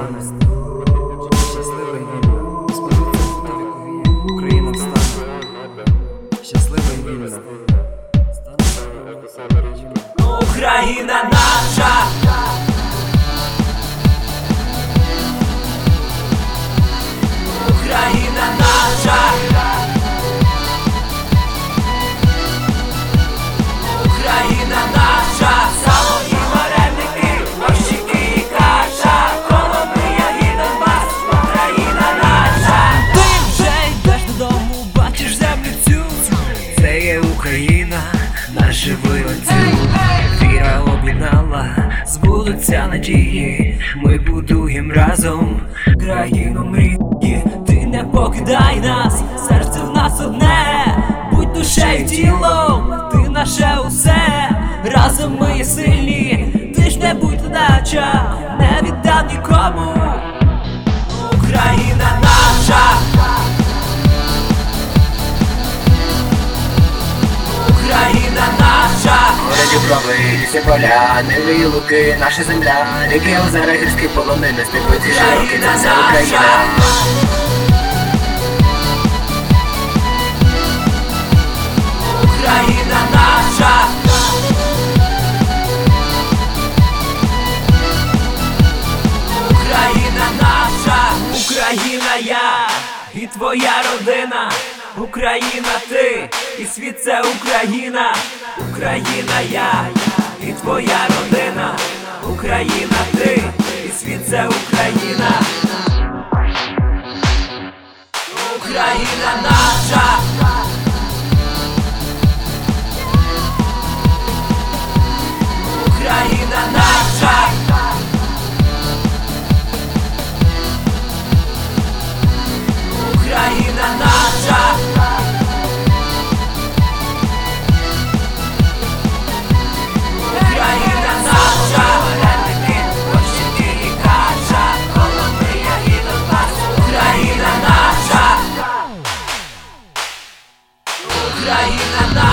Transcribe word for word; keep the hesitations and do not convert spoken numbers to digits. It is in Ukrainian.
стане, щаслива і вільна, зберуться фото вікові, Україна встане, щаслива і вільна, стане Україна наша. Україна наша. Україна наша. Сало і вареники, борщики і каша, Коломия і Донбас, Україна наша. Ти вже йдеш додому, бачиш землю цю. Це є Україна, наш вилицю. Віра об'єднала, збудуться надії. Ми будуєм разом країну мрії. Ти не покидай нас, серце в нас одне. Будь душею, тілом, ти наше усе. Разом ми є сильні, ти ж не будь ледача, не віддам нікому. Україна наша. Україна наша. Городі брови, ліси поля, ниви і луки, наша земля, ріки, озера, гірські полонини, степи ці широкі, це вся Україна. Україна наша. Україна наша. Україна я і твоя родина. Україна ти і світ це Україна. Україна я і твоя родина. Україна ти і світ це Україна. Україна наша. Україна наша. Україна наша. Україна наша. Вареники, борщики і каша, Коломия і Донбас, Україна наша. Україна наша.